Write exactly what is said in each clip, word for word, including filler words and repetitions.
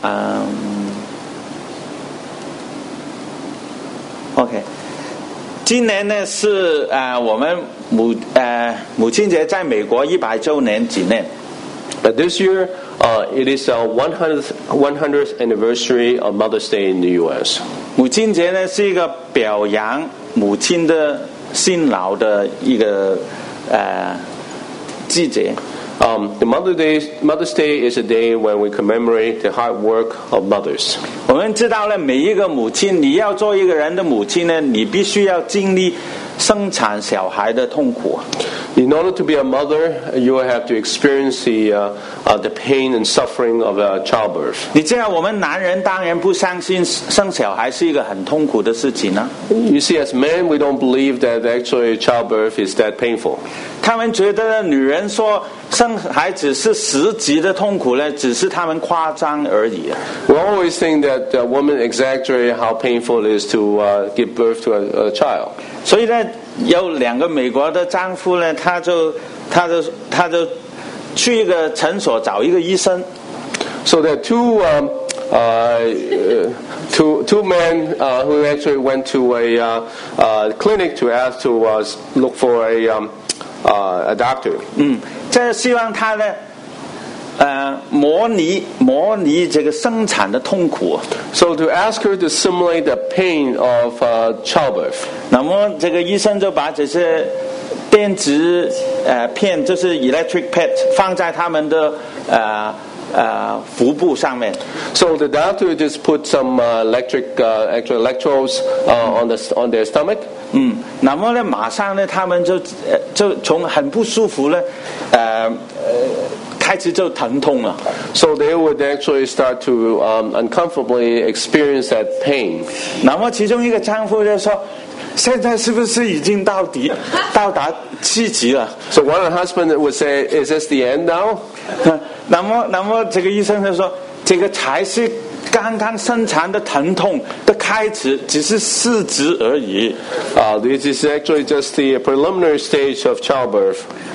嗯 ，OK， 今年呢是呃我们母呃母亲节在美国一百周年纪念。 But this year, uh, it is a one hundredth, one hundredth anniversary of Mother's Day in the U S. 母亲节呢是一个表扬母亲的辛劳的一个呃季节。 Um, the Mother's Day, Mother's Day is a day when we commemorate the hard work of mothers. 我们知道了，每一个母亲，你要做一个人的母亲呢，你必须要经历生产小孩的痛苦。 In order to be a mother, you will have to experience the uh, uh, the pain and suffering of uh, childbirth. 你知道，我们男人当然不相信生小孩是一个很痛苦的事情呢。 You see, as men, we don't believe that actually childbirth is that painful. 他们觉得女人说生孩子是十级的痛苦呢，只是他们夸张而已。 We always think that uh, women exaggerate how painful it is to uh, give birth to a, a child. 所以呢，有两个美国的丈夫呢，他就他就他就去一个诊所找一个医生。 So there are two um, uh, two two men uh, who actually went to a uh, uh, clinic to ask to uh, look for a um, uh, a doctor. 嗯，这希望他呢，呃，模拟模拟这个生产的痛苦。 So to ask her to simulate the pain of uh, childbirth. 那么这个医生就把这些电子呃片，就是 electric pet， 放在他们的呃呃腹部上面。 So the doctor just put some uh, electric uh, actual electrodes uh, on the on their stomach. 嗯，那么呢，马上呢，他们就呃就从很不舒服呢，呃呃开始就疼痛了。 So they would actually start to um, uncomfortably experience that pain. 那么其中一个丈夫就说：“现在是不是已经到底到达七级了？” So one of the husbands would say, "Is this the end now?" 那么，那么这个医生就说：“这个才是刚刚生产的疼痛的开始，只是四值而已。” Uh, this is actually just the preliminary stage of childbirth.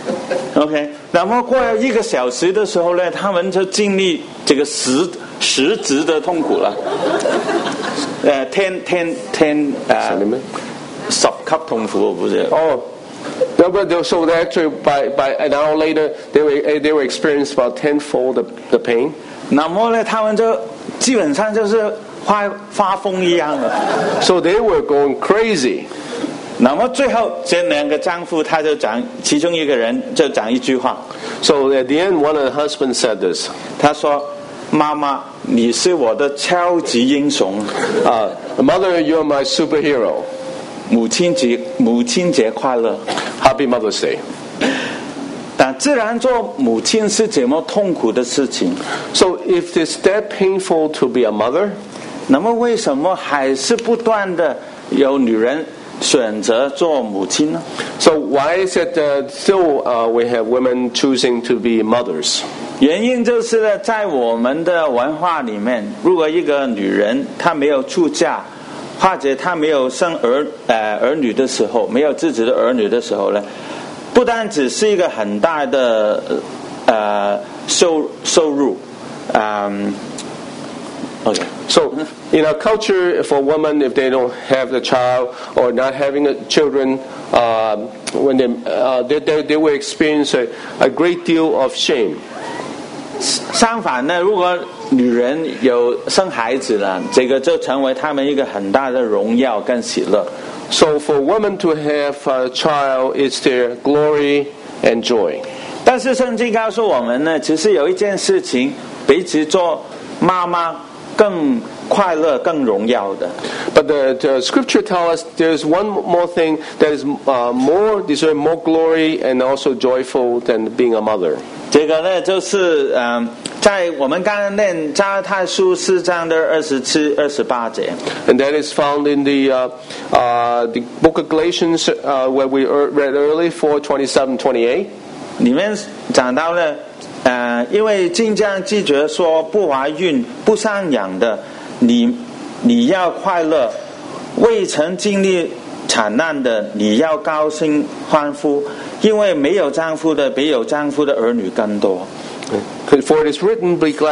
OK， 那么过了一个小时的时候呢，他们就经历这个十十值的痛苦了。呃，ten ten ten 呃，十級痛苦，不是？ Oh. No, but they, so they actually by by an hour later they were they were experiencing about tenfold the the pain. 那么呢，他们就基本上就是发发疯一样的。 So they were going crazy. 那么最后这两个丈夫他就讲，其中一个人就讲一句话。 So at the end, one of the husbands said this. 他说：“妈妈，你是我的超级英雄。” Uh, Mother, you're my superhero. 母亲节，母亲节快乐 Happy Mother's Day. 但自然做母亲是这么痛苦的事情。 So if it's that painful to be a mother, 那么为什么还是不断的有女人选择做母亲呢？ so why is it that still uh, we have women choosing to be mothers? 原因就是呢，在我们的文化里面，如果一个女人她没有出嫁，或者她没有生儿呃儿女的时候，没有自己的儿女的时候呢，不单只是一个很大的呃收收入，嗯、um, ，OK。 So in our culture, for women, if they don't have the child or not having the children, uh, when they, uh, they, they they will experience a, a great deal of shame. 相反呢，如果女人有生孩子了，这个就成为他们一个很大的荣耀跟喜乐。 So for women to have a child, it's their glory and joy. 但是圣经告诉我们呢，其实有一件事情比起做妈妈更快乐、更荣耀的。 But the, the scripture tells us there's one more thing that is uh, more deserve more glory and also joyful than being a mother. 这个呢，就是嗯、呃，在我们刚刚念加拉太书四章的二十七、二十八节。 And that is found in the uh, uh, the book of Galatians, uh, where we read early, four twenty-seven twenty-eight. 里面讲到了，呃，因为经上记着说，不怀孕、不生养的，你你要快乐；未曾经历惨难的，你要高兴欢呼，因为没有丈夫的比有丈夫的儿女更多。 For it is written, "Be glad,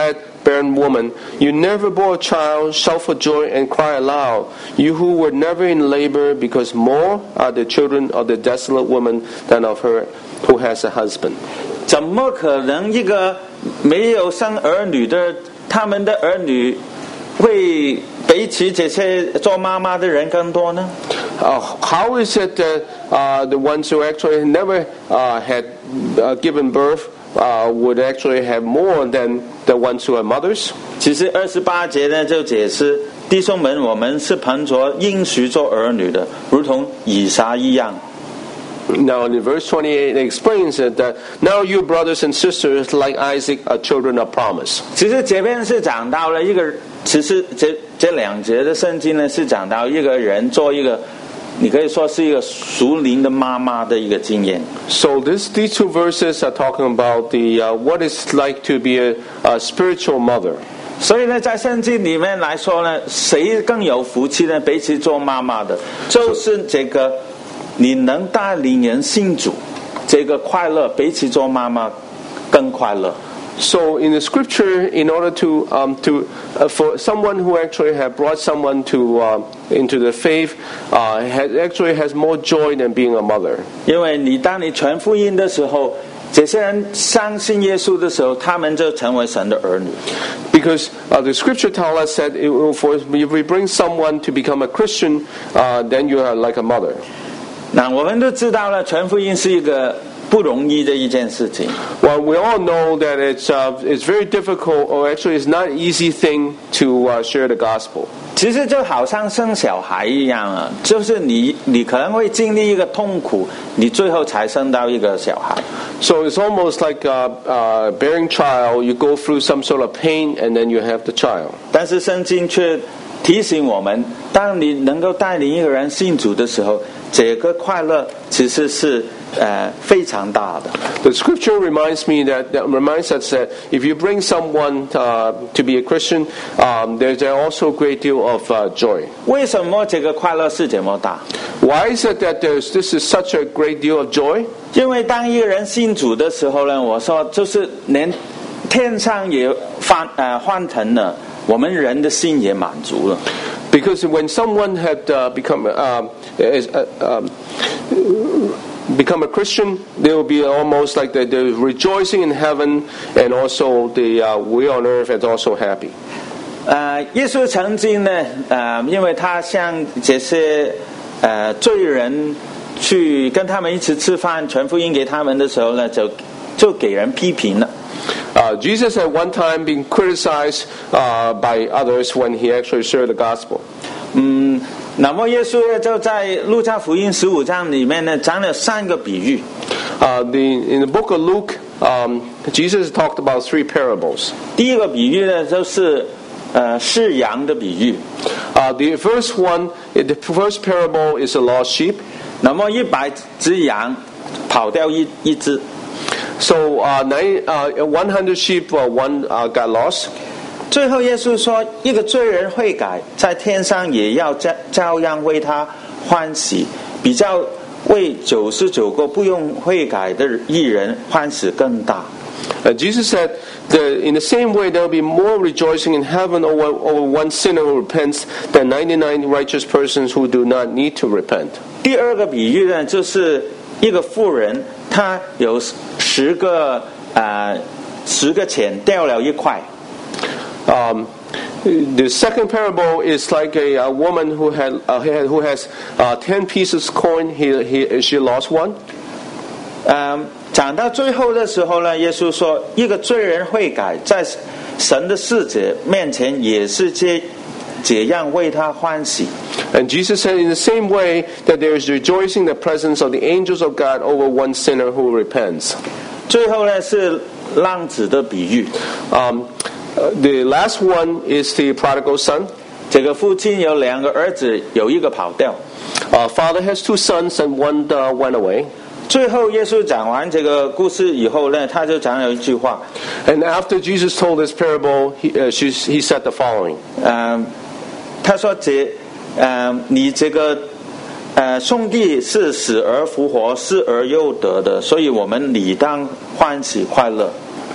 barren woman, you never bore a child, shout for joy and cry aloud. You who were never in labor, because more are the children of the desolate woman than of her who has a husband. 怎么可能一个没有生儿女的，他们的儿女会比起这些做妈妈的人更多呢？ Uh, how is it that uh, the ones who actually never uh, had uh, given birth uh, would actually have more than the ones who are mothers? 其实二十八节呢就解释，弟兄们，我们是凭着应许做儿女的，如同以撒一样。 Now in verse twenty-eight, it explains it that now you brothers and sisters, like Isaac, are children of promise. 其实这边是讲到了一个，其实这这两节的圣经呢是讲到一个人做一个，你可以说是一个属灵的妈妈的一个经验。 So this, these two verses are talking about the uh, what it's like to be a, a spiritual mother. 所以呢，在圣经里面来说呢，谁更有福气呢？比起做妈妈的，就是这个。 你能带领人信主，这个快乐比起做妈妈更快乐。 So in the scripture, in order to um, to uh, for someone who actually have brought someone to uh, into the faith, uh, has, actually has more joy than being a mother. 因为你当你传福音的时候，这些人相信耶稣的时候，他们就成为神的儿女。 Because uh, the scripture tells us that it will, for, if we bring someone to become a Christian, uh, then you are like a mother. 那我们都知道了，传福音是一个不容易的一件事情。 Well, we all know that it's uh, it's very difficult, or actually, it's not an easy thing to uh, share the gospel. 其实就好像生小孩一样啊，就是你你可能会经历一个痛苦，你最后才生到一个小孩。 So it's almost like uh, uh, bearing child. You go through some sort of pain, and then you have the child. 但是圣经却提醒我们，当你能够带领一个人信主的时候，这个快乐其实是呃非常大的。 The scripture reminds me that, that reminds us that if you bring someone uh, to be a Christian, um, there's also a great deal of uh, joy. 为什么这个快乐是这么大？ Why is it that there's this is such a great deal of joy? 因为当一个人信主的时候呢，我说就是连天上也换呃换成了，我们人的心也满足了。 Because when someone had uh, become uh, is, uh, um, become a Christian, they will be almost like they're, they're rejoicing in heaven, and also the uh, we on earth is also happy. 呃，耶稣曾经呢，呃，因为他向这些呃罪人去跟他们一起吃饭，传福音给他们的时候呢，就就给人批评了。 Uh, Jesus at one time being criticized uh, by others when he actually shared the gospel. 嗯，那么耶稣呢就在路加福音十五章里面呢讲了三个比喻。 Uh, the, in the book of Luke, um, Jesus talked about three parables. 第一个比喻呢就是呃是羊的比喻。 Uh, the first one, the first parable is a lost sheep. 那么一百只羊跑掉一一只。 So uh, nine, uh, one hundred sheep, uh, one uh, got lost. 最后耶稣说，一个罪人悔改，在天上也要照照样为他欢喜，比较为九十九个不用悔改的义人欢喜更大。 Uh, Jesus said that in the same way there will be more rejoicing in heaven over, over one sinner who repents than ninety-nine righteous persons who do not need to repent. 第二个比喻呢，就是一个妇人，她有十个呃十个钱掉了一块。 Um, the second parable is like a, a woman who had, uh, had who has uh, ten pieces coin. He, he she lost one. 嗯，讲到最后的时候呢，耶稣说，一个罪人悔改，在神的使者面前也是这这样为他欢喜。 And Jesus said in the same way that there is rejoicing in the presence of the angels of God over one sinner who repents. 最后呢是浪子的比喻。 Um, uh, the last one is the prodigal son. 这个父亲有两个儿子，有一个跑掉。 Uh, father has two sons and one uh, went away. 最后耶稣讲完这个故事以后呢，他就讲了一句话。 And after Jesus told this parable, he, uh, she, he said the following. 嗯，他说这，嗯，你这个，呃，兄弟是死而复活，失而又得的，所以我们理当欢喜快乐。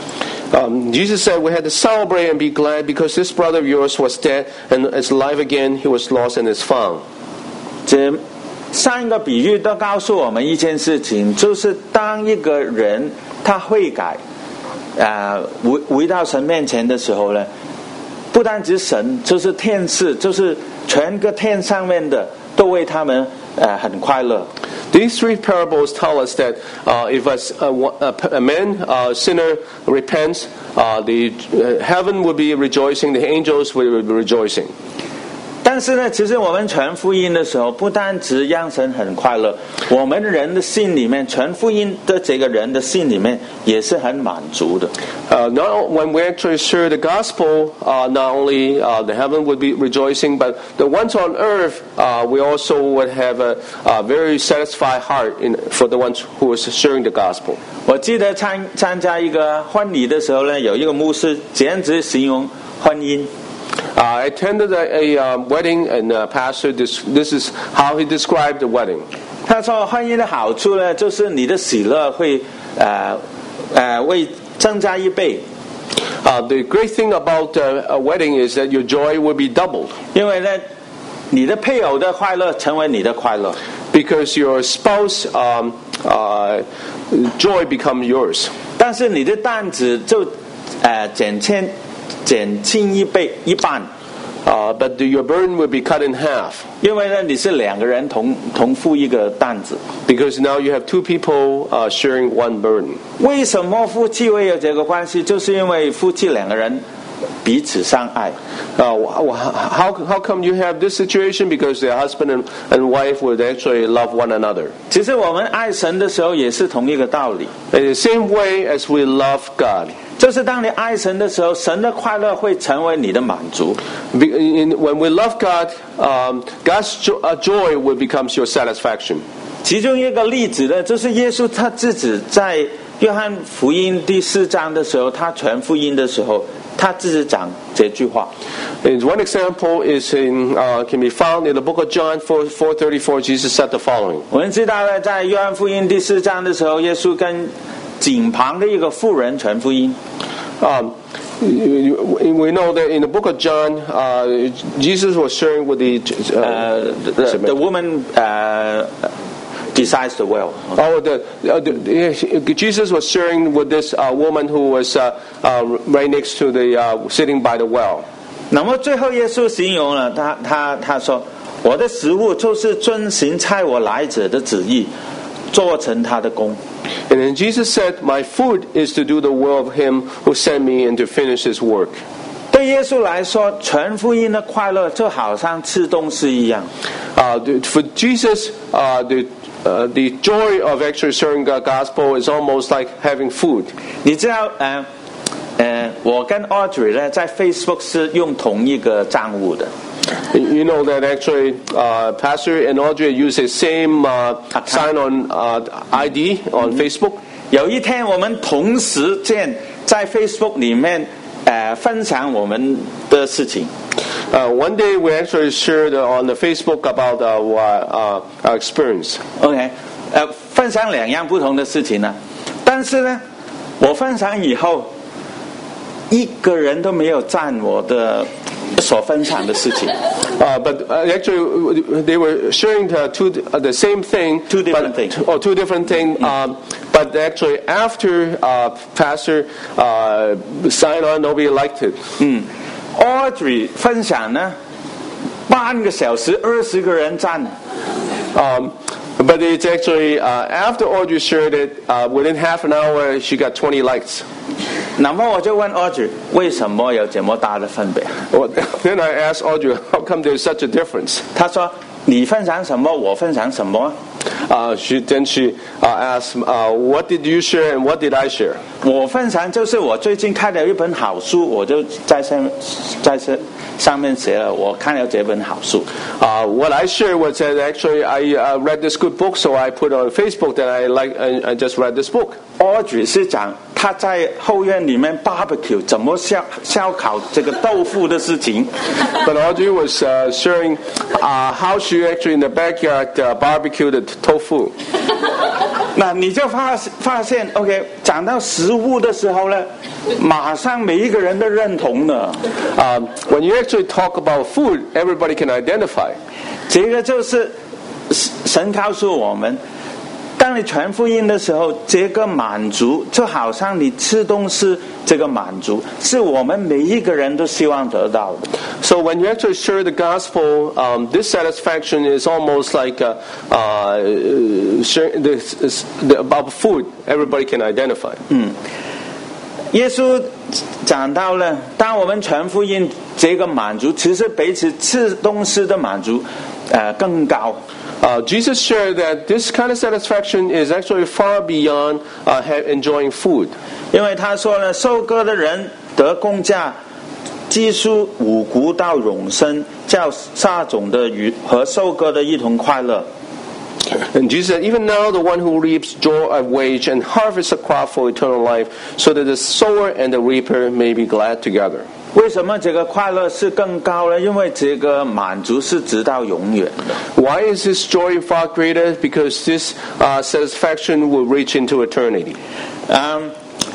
Um, Jesus said we had to celebrate and be glad because this brother of yours was dead and is alive again. He was lost and is found. 这上一个比喻都告诉我们一件事情，就是当一个人他悔改，呃，回回到神面前的时候呢，不单只神，就是天使，就是全个天上面的都为他们呃很快乐。 These three parables tell us that uh, if a, a, a man, a sinner, repents, uh, the uh, heaven will be rejoicing, the angels will be rejoicing. 但是呢，其实我们传福音的时候，不单只让神很快乐，我们人的心里面，传福音的这个人的心里面也是很满足的。 Uh, not when we actually share the gospel, uh, not only uh, the heaven would be rejoicing, but the ones on earth, uh, we also would have a, a very satisfied heart in, for the ones who is sharing the gospel. 我记得参参加一个婚礼的时候呢，有一个牧师简直形容婚姻。 Uh, I attended a, a uh, wedding, and uh, pastor, this this is how he described the wedding. 他说，婚姻的好处呢，就是你的喜乐会呃呃会增加一倍。 Uh, the great thing about uh, a wedding is that your joy will be doubled. 因为呢，你的配偶的快乐成为你的快乐。 Because your spouse um, uh, joy become yours. 但是你的担子就呃减轻。减轻一倍一半 uh, but the, your burden will be cut in half. 因为呢，你是两个人同同负一个担子。 Because now you have two people uh, sharing one burden. 为什么夫妻会有这个关系？就是因为夫妻两个人彼此相爱。 Uh, how how come you have this situation? Because the husband and, and wife would actually love one another. 其实我们爱神的时候也是同一个道理。 In the same way as we love God. 就是当你爱神的时候，神的快乐会成为你的满足。 In, when we love God, um, God's jo- uh, joy will become your satisfaction. 其中一个例子呢，就是耶稣他自己在约翰福音第四章的时候，他传福音的时候，他自己讲这句话。 And one example is in uh, can be found in the book of John four four thirty four. Jesus said the following. 我们知道呢，在约翰福音第四章的时候，耶稣跟井旁的一个妇人传福音。 Um, we know that in the book of John, uh, Jesus was sharing with the uh, uh, the, the woman uh, decides the well. Oh, the, uh, the Jesus was sharing with this uh, woman who was uh, uh, right next to the uh, sitting by the well. 那么最后耶稣形容了他他他说，我的食物就是遵行差我来者的旨意，做成他的功。 And then Jesus said, "My food is to do the will of Him who sent me and to finish His work." 对耶稣来说，传福音的快乐就好像吃东西一样。 Uh, for Jesus, uh, the uh, the joy of actually sharing the gospel is almost like having food. 你知道，呃呃，我跟 Audrey 呢，在 Facebook 是用同一个账户的。 You know that actually, uh, Pastor and Audrey use the same uh, sign-on uh, I D on Facebook. 有一天，我们同时间在 Facebook 里面，呃，分享我们的事情。 Uh, one day we actually shared on the Facebook about our, uh, our experience. OK， 呃，分享两样不同的事情呢，但是呢，我分享以后，一个人都没有赞我的。所分享的事情 uh, but uh, actually they were sharing the, two, uh, the same thing two different but, things or two different things um, but actually after uh, Pastor uh, signed on nobody liked it. 嗯 Audrey 分享呢半个小时二十个人赞 um, but it's actually uh, after Audrey shared it uh, within half an hour she got twenty likes. 那么我就问 Audrey 为什么有这么大的分别 well, Then I asked Audrey how come there's such a difference. 她说你分享什么我分享什么 uh, she, Then she uh, asked uh, what did you share and what did I share. 我分享就是我最近看了一本好书我就在上在上面写了我看了这本好书 uh, What I shared was that actually I uh, read this good book so I put on Facebook that I like I, I just read this book. Audrey 是讲她在后院里面 barbecue 怎么烧烧烤这个豆腐的事情 But Audrey was uh, sharing uh, how she actually in the backyard uh, barbecued the tofu. 那你就发发现 ，OK， 讲到食物的时候呢，马上每一个人都认同了。 Um, when you actually talk about food, everybody can identify. 这个就是神告诉我们，当你传福音的时候，这个满足就好像你吃东西，这个满足是我们每一个人都希望得到的。 So when you actually share the gospel, um, this satisfaction is almost like uh, uh, sharing this, is the, about food. Everybody can identify. 嗯，耶稣讲到了，当我们传福音，这个满足其实比起吃东西的满足，呃，更高。 Uh, Jesus shared that this kind of satisfaction is actually far beyond uh, enjoying food. 因为他说呢，收割的人得工价，积蓄五谷到永生，叫撒种的与和收割的一同快乐。 And Jesus said, even now the one who reaps joy of wage and harvests a crop for eternal life, so that the sower and the reaper may be glad together. 为什么这个快乐是更高呢？因为这个满足是直到永远的。 Why is this joy far greater? Because this uh, satisfaction will reach into eternity. 嗯，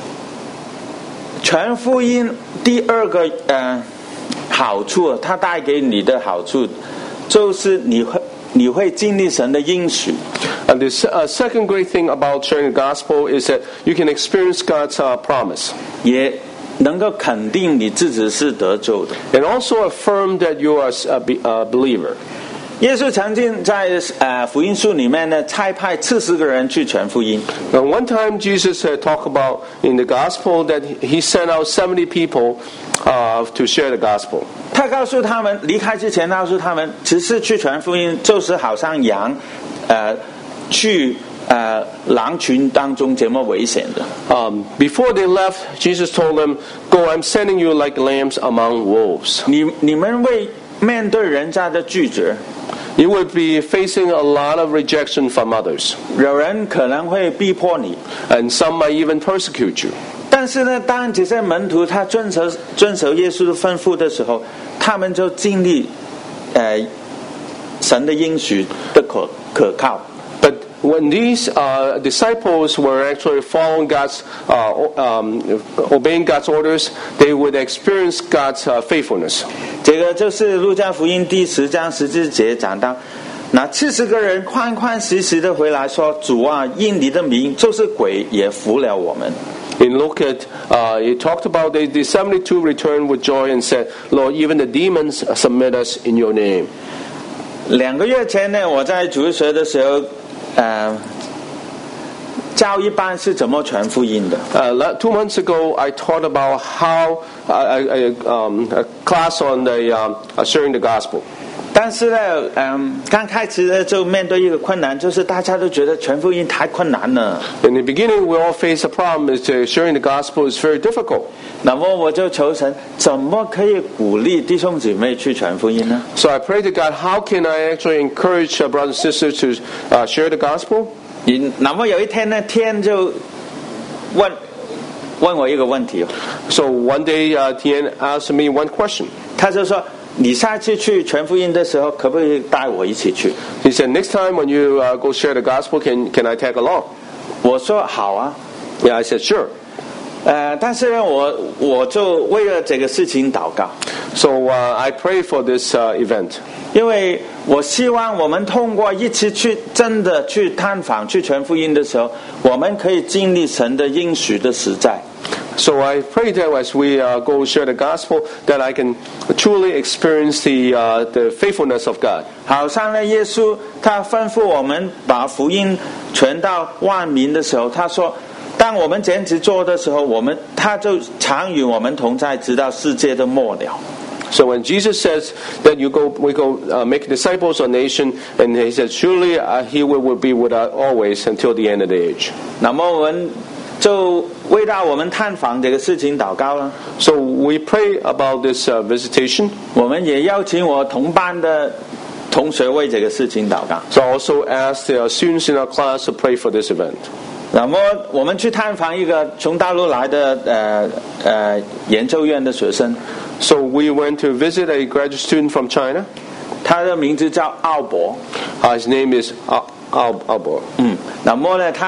传福音第二个呃好处，它带给你的好处就是你会你会经历神的应许。 And the uh, second great thing about sharing the gospel is that you can experience God's uh, promise. 也能够肯定你自己是得救的。 And also affirm that you are a be, uh, believer. 耶稣曾经在呃福音书里面呢，差派四十个人去传福音。 Now, one time Jesus uh, talked about in the gospel that he sent out seventy people uh, to share the gospel. 他告诉他们，离开之前告诉他们，只是去传福音，就是好像羊，呃，去呃狼群当中这么危险的。 Um, before they left, Jesus told them, "Go, I'm sending you like lambs among wolves." 你你们会面对人家的拒绝。 You would be facing a lot of rejection from others. 有人可能会逼迫你 And some might even persecute you. 但是呢，当这些门徒他遵守遵守耶稣的吩咐的时候，他们就经历呃神的应许的可可靠。 But when these uh, disciples were actually following God's, uh, um, obeying God's orders, they would experience God's uh, faithfulness. 这个就是路加福音第十章十四节讲到，那七十个人欢欢喜喜的回来说：“主啊，因你的名，就是鬼也服了我们。” In Luke, uh, he talked about the, the seventy-two returned with joy and said, "Lord, even the demons submit us in your name." 两个月前呢，我在主日学的时候，呃，教一班是怎么传福音的。 Uh, two months ago, I taught about how uh, a, a, um, a class on the um, uh, sharing the gospel. 但是呢，嗯，刚开始呢就面对一个困难，就是大家都觉得传福音太困难了。 In the beginning, we all face a problem: is that sharing the gospel is very difficult. 那么我就求神，怎么可以鼓励弟兄姊妹去传福音呢？ So I prayed to God, how can I actually encourage uh, brothers and sisters to uh, share the gospel? 那么有一天呢，天就问问我一个问题。 So one day, uh, Tien asked me one question. 他就说：“你下次去传福音的时候，可不可以带我一起去？” He said, "Next time when you uh, go share the gospel, can can I tag along?" 我说：“好啊。” Yeah, I said, "Sure." 呃，但是呢，我我就为了这个事情祷告。 So uh, I pray for this uh, event. 因为我希望我们通过一起去真的去探访、去传福音的时候，我们可以经历神的应许的实在。 So I pray that as we uh, go share the gospel, that I can truly experience the uh, the faithfulness of God. 好像呢，耶稣他吩咐我们把福音传到万民的时候，他说：“当我们这样子做的时候，我们他就常与我们同在，直到世界的末了。” So when Jesus says that you go, we go uh, make disciples of nation, and he says, surely uh, he will, will be with us always until the end of the age. 那么我们就为到我们探访这个事情祷告了。 So we pray about this uh, visitation. 我们也邀请我同班的同学为这个事情祷告。 So I also ask the students in our class to pray for this event. 那么我们去探访一个从大陆来的呃呃研究院的学生。 So we went to visit a graduate student from China. 他的名字叫奥博。 Uh, his name is Al Al Albor. 嗯，那么呢，他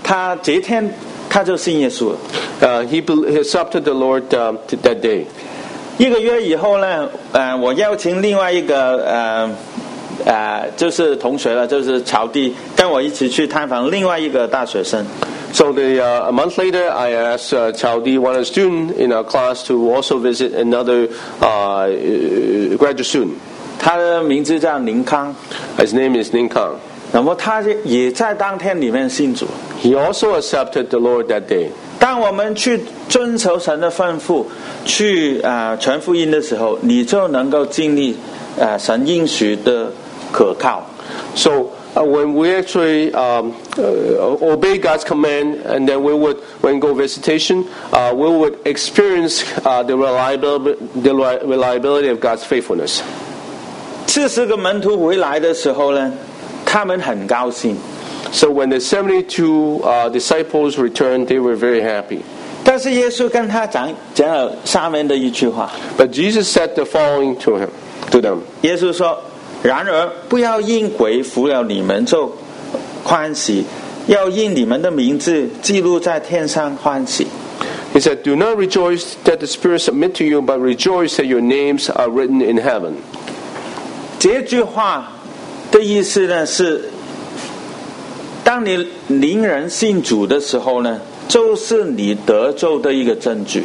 他这一天他就信耶稣了。 Uh, he, he accepted the Lord uh, that day. 一个月以后呢，呃，我邀请另外一个呃呃，就是同学了，就是曹弟，跟我一起去探访另外一个大学生。 So the, uh, a month later, I asked uh, Chao Di, one of the students in our class, to also visit another uh, graduate student. 他的名字叫宁康。 His name is Ning Kang. 那么他也在当天里面信主。 He also accepted the Lord that day. 当我们去遵守神的吩咐，去啊、呃、传福音的时候，你就能够经历啊、呃、神应许的可靠。 So uh, when we actually um, uh, obey God's command, and then we would, when go visitation, uh, we would experience uh, the reliability, the reliability of God's faithfulness. 四十个门徒回来的时候呢，他们很高兴。 So when the seventy-two uh, disciples returned, they were very happy. 但是耶稣跟他讲讲了下面的一句话。 But Jesus said the following to him, to them. 耶稣说：“然而不要因鬼服了你们就欢喜，要因你们的名字记录在天上欢喜。” He said, "Do not rejoice that the Spirit submit to you, but rejoice that your names are written in heaven." 这句话的意思呢是，当你灵人信主的时候呢，就是你得救的一个证据。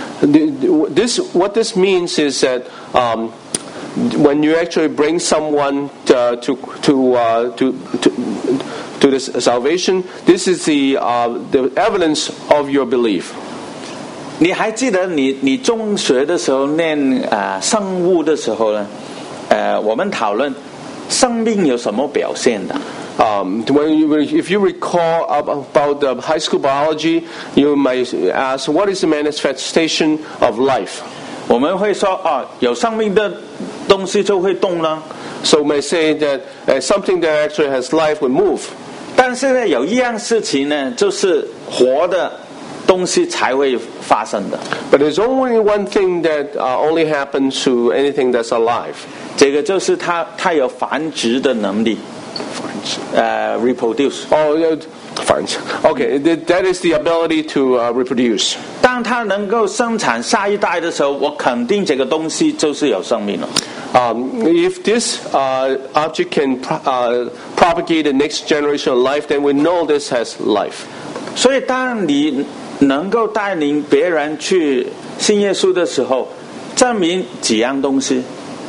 This what this means is that um, when you actually bring someone uh, to to, uh, to to to this salvation, this is the uh, the evidence of your belief. 你还记得你你中学的时候念啊、呃、生物的时候呢？呃，我们讨论生命有什么表现的。 Um, when you, if you recall about the high school biology, you might ask, what is the manifestation of life? 我们会说，哦，有生命的东西就会动了。 So we may say that uh, something that actually has life would move. 但是呢，有一样事情呢，就是活的东西才会发生的。 But there's only one thing that uh, only happens to anything that's alive. 这个就是它它有繁殖的能力。呃、uh, ，reproduce。 哦、oh, 繁殖。Okay, that is the ability to uh, reproduce. 当它能够生产下一代的时候，我肯定这个东西就是有生命了。 Um, if this uh, object can uh, propagate the next generation of life, then we know this has life. 所以，当你能够带领别人去信耶稣的时候，证明几样东西。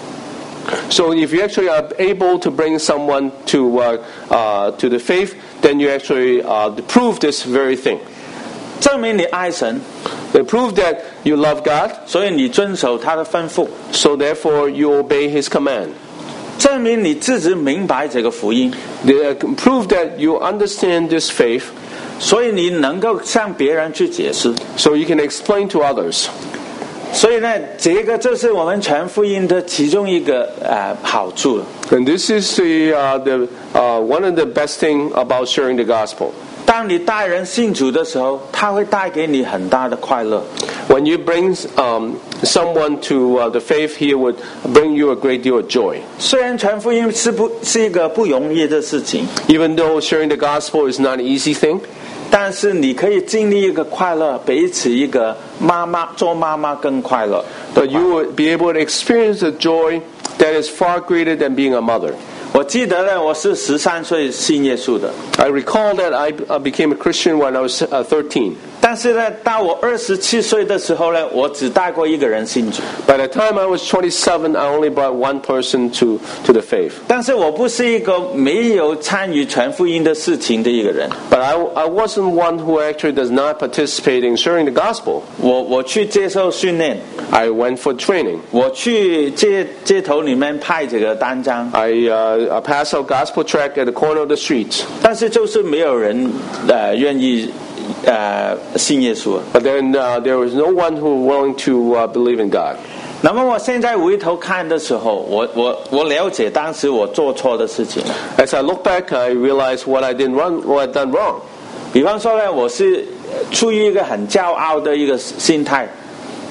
So if you actually are able to bring someone to uh, uh, to the faith, then you actually uh, prove this very thing. 证明你爱神。 They prove that you love God. 所以你遵守他的吩咐。 So therefore you obey His command. 证明你自己明白这个福音。 They prove that you understand this faith. 所以你能够向别人去解释。 So you can explain to others. 所以呢，这个就是我们传福音的其中一个呃好处。 And this is the uh, the uh, one of the best thing about sharing the gospel. 当你带人信主的时候，他会带给你很大的快乐。 When you bring um, someone to uh, the faith, he would bring you a great deal of joy. 虽然传福音是不是一个不容易的事情 ，Even though sharing the gospel is not an easy thing. 但是你可以经历一个快乐，彼此一个妈妈做妈妈更快乐。 But you would be able to experience the joy that is far greater than being a mother. 我记得呢，我是十三岁信耶稣的。 I recall that I became a Christian when I was uh, thirteen. 但是呢，到我二十七岁的时候呢，我只带过一个人信主。 By the time I was twenty-seven, I only brought one person to to the faith. 但是我不是一个没有参与传福音的事情的一个人。 But I I wasn't one who actually does not participate in sharing the gospel. 我我去接受训练。 I went for training. 我去街街头里面派这个单张。 I uh, I passed out gospel tract at the corner of the streets. 但是就是没有人呃愿意。呃，信耶稣。 But then uh, there was no one who was willing to uh, believe in God. 那么我现在回头看的时候，我我我了解当时我做错的事情。 As I look back, I realize what I did wrong, what I done wrong. 比方说呢，我是出于一个很骄傲的一个心态。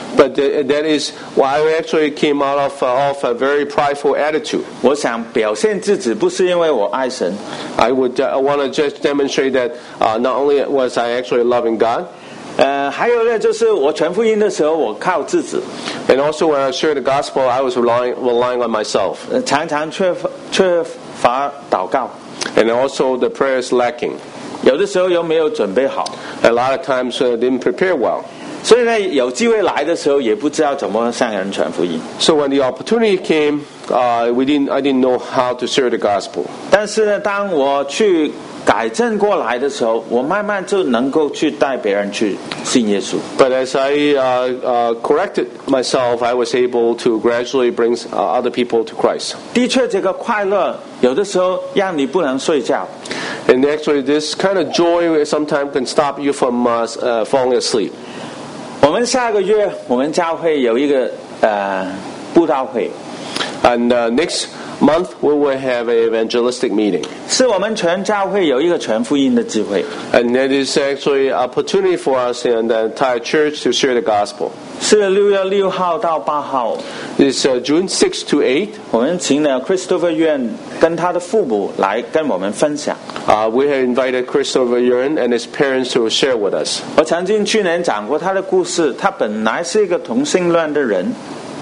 But th- that is why I actually came out of, uh, of a very prideful attitude. 我想表现自己不是因为我爱神， I would uh, want to just demonstrate that uh, not only was I actually loving God, 呃，还有呢，就是我传福音的时候，我靠自己， and also when I shared the gospel, I was relying, relying on myself. 呃常常缺乏缺乏祷告， And also the prayer is lacking. 有的时候又没有准备好， A lot of times uh, didn't prepare well. 所以呢，有机会来的时候也不知道怎么向人传福音。 So when the opportunity came, uh, we didn't, I didn't know how to share the gospel. 但是呢，当我去改正过来的时候，我慢慢就能够去带别人去信耶稣。 But as I uh, uh, corrected myself, I was able to gradually bring uh, other people to Christ. 的确，这个快乐有的时候让你不能睡觉。 And actually, this kind of joy sometimes can stop you from uh, uh, falling asleep. 我们下个月我们教会有一个呃布道会， And uh, next month, we will have an evangelistic meeting. 是我们全教会有一个传福音的机会。 And that is actually an opportunity for us and the entire church to share the gospel. 是六月六号到八号， It's uh, June sixth to eighth. 我们请了 Christopher Yuan 跟他的父母来跟我们分享。 Uh, we have invited Christopher Yuan and his parents to share with us. 我曾经去年讲过他的故事，他本来是一个同性恋的人，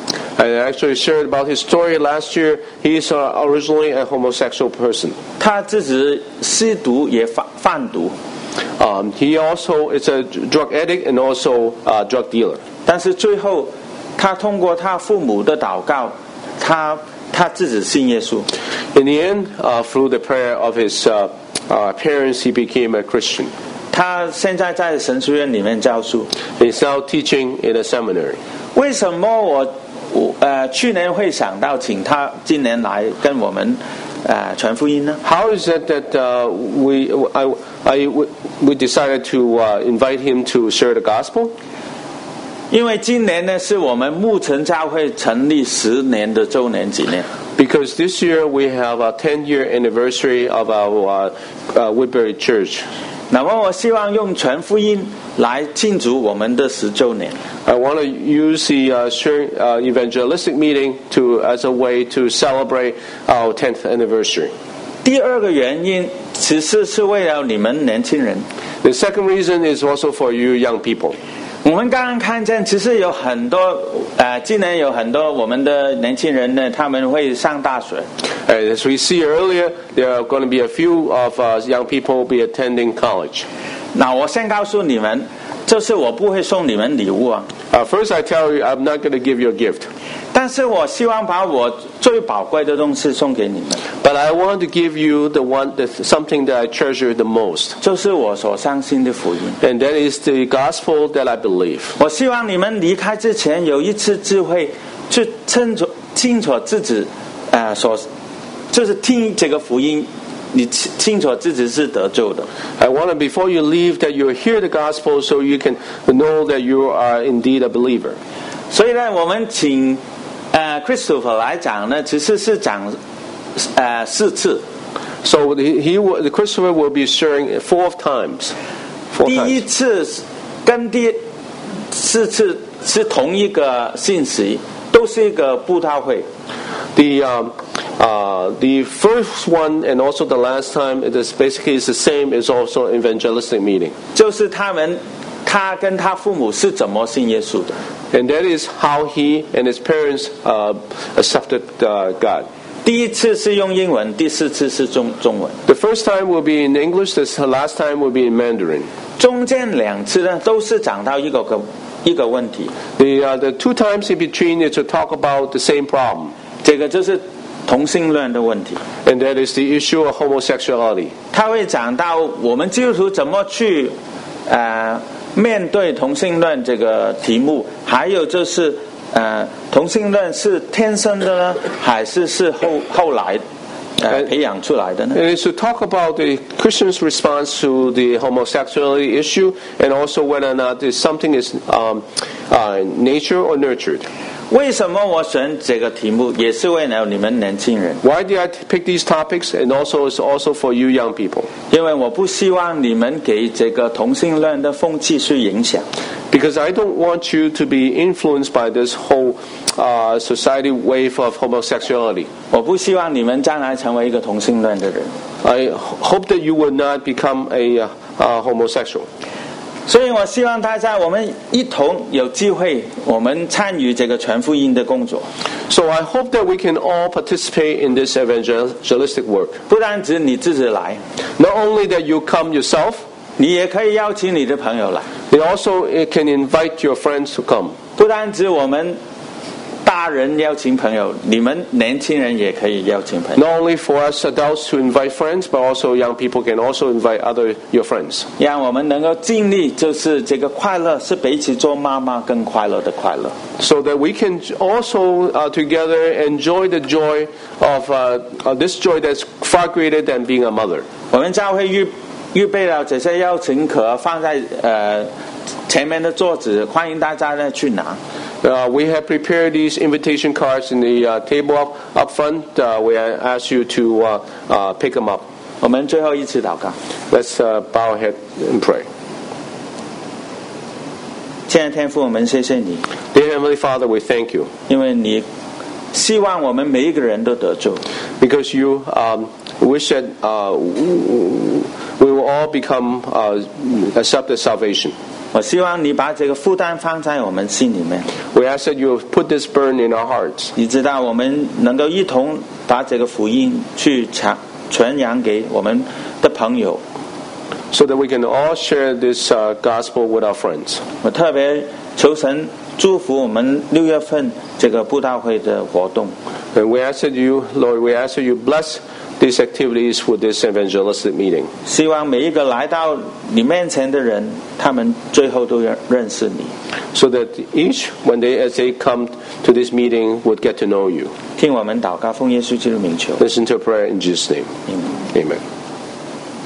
I actually shared about his story last year. He is uh, originally a homosexual person. 他自己吸毒也贩贩毒， Um, he also is a drug addict and also a drug dealer. 但是最后他通过他父母的祷告，他他自己信耶稣。 In the end, uh, through the prayer of his uh, uh, parents, he became a Christian. 他现在在神学院里面教书。 He's now teaching in a seminary. 为什么我我呃去年会想到请他今年来跟我们呃传福音呢？ How is it that uh, we, I, I, we decided to uh, invite him to share the gospel? 因为今年呢是我们牧城教会成立十年的周年纪念。 Because this year we have a ten-year anniversary of our uh, uh, Woodbury Church. 那么我希望用传福音来庆祝我们的十周年。 I want to use the uh, sharing, uh, evangelistic meeting to as a way to celebrate our tenth anniversary. 第二个原因其实是为了你们年轻人。 The second reason is also for you young people. 我们刚刚看见，其实有很多呃，今年有很多我们的年轻人呢，他们会上大学。 And as we see earlier, there are going to be a few of uh, young people be attending college. 那我先告诉你们，就是我不会送你们礼物啊， Uh, first, I tell you, I'm not going to give you a gift. 但是我希望把我最宝贵的东西送给你们， But I want to give you the one, that, something that I treasure the most. 就是我所相信的福音。 And that is the gospel that I believe. 我希望你们离开之前有一次智慧，去清楚清楚自己，呃，所就是听这个福音，你清清楚自己是得救的。 I want to, before you leave, that you hear the gospel so you can know that you are indeed a believer. 所以呢，我们请呃 Christopher 来讲呢，其实是讲呃四次。 So he, he will, the Christopher will be sharing four times. Four 第一 times. 次跟第四次是同一个信息，都是一个布道会。 The um, uh, the first one and also the last time, it is basically is the same. Is also an evangelistic meeting, 就是他们，他跟他父母是怎么信耶稣的。 and that is how he and his parents uh, accepted uh, God. 第一次是用英文，第四次是中中文。 The first time will be in English. The last time will be in Mandarin. 中间两次呢，都是讲到一个个一个问题， The uh, the two times in between is to talk about the same problem, 这个就是同性恋的问题。 and that is the issue of homosexuality. 他会讲到我们基督徒怎么去呃面对同性恋这个题目，还有就是呃同性恋是天生的呢，还是是后后来呃培养出来的呢？ And it's to talk about the Christian's response to the homosexuality issue, and also whether or not this something is um, uh, nature or nurtured. 为什么我选这个题目，也是为了你们年轻人， Why did I pick these topics? And also, it's also for you young people. 因为我不希望你们给这个同性恋的风气去影响。 Because I don't want you to be influenced by this whole uh, society wave of homosexuality. 我不希望你们将来成为一个同性恋的人。 I hope that you will not become a uh, uh, homosexual. 所以我希望大家我们一同有机会，我们参与这个传福音的工作。 So I hope that we can all participate in this evangelistic work. 不单只你自己来， Not only that you come yourself, 你也可以邀请你的朋友来。 you also can invite your friends to come. 不单只我们大人邀请朋友，你们年轻人也可以邀请朋友。 Not only for us adults to invite friends, but also young people can also invite other your friends. 让我们能够尽力，就是这个快乐是比起做妈妈更快乐的快乐。 So that we can also uh, together enjoy the joy of uh, uh, this joy that's far greater than being a mother. 我们教会预预备了这些邀请卡，放在呃前面的桌子，欢迎大家呢去拿。 Uh, we have prepared these invitation cards in the uh, table up, up front. Uh, we ask you to uh, uh, pick them up. 我们最后一次祷告。 Let's uh, bow our head and pray. 亲爱的天父，我们谢谢你， Dear Heavenly Father, we thank you 因为你希望我们每一个人都得救。 because you um, wish that uh, we will all become uh, accept the salvation. 我希望你把这个负担放在我们心里面。 We ask that you put this burden in our hearts. 你知道，我们能够一同把这个福音去传传扬给我们的朋友。 So that we can all share this uh, gospel with our friends. 我特别求神祝福我们六月份这个布道会的活动。 And we ask that you, Lord, we ask that you bless these activities with this evangelistic meeting. 希望每一个来到你面前的人，他们最后都认认识你。 So that each, when they, as they come to this meeting, would get to know you. 听我们祷告，奉耶稣基督名求。 Listen to a prayer in Jesus' name. Amen. Amen.